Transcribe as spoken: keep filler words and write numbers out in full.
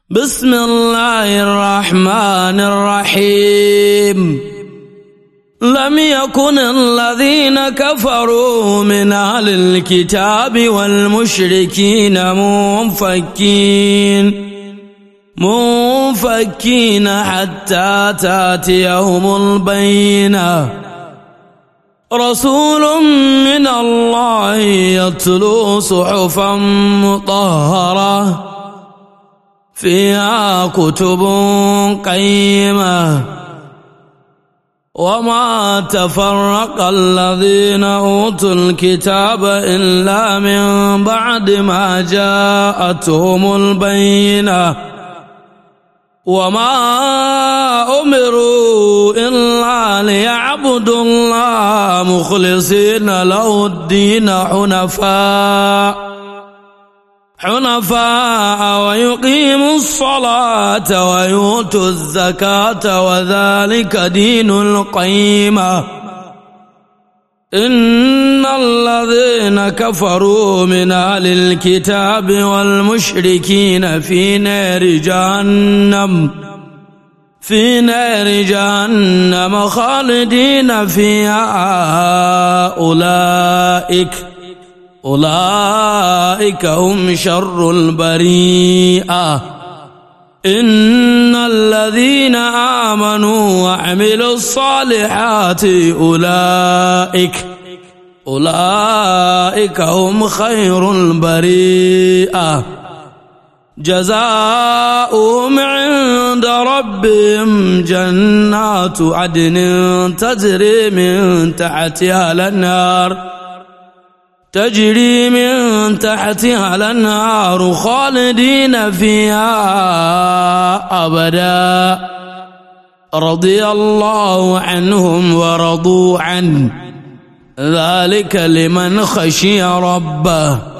بسم الله الرحمن الرحيم. لم يكن الذين كفروا من أهل الكتاب والمشركين منفكين منفكين حتى تأتيهم البينة. رسول من الله يتلو صحفا مطهرة فيها كتب قيمة. وما تفرق الذين أوتوا الكتاب إلا من بعد ما جاءتهم البينة. وما أمروا إلا ليعبدوا الله مخلصين له الدين حنفاء حنفاء ويقيموا الصلاة ويؤتوا الزكاة وذلك دين القيمة. إن الذين كفروا من أهل الكتاب والمشركين في نار جهنم في نار جهنم خالدين فيها. أولئك أولئك هم شر البريئة. إن الذين آمنوا وعملوا الصالحات أولئك أولئك هم خير البريئة. جزاؤهم عند ربهم جنات عدن تجري من تحتها الأنهار تجري من تحتها الأنهار خالدين فيها أبدا. رضي الله عنهم ورضوا عنه ذلك لمن خشي ربه.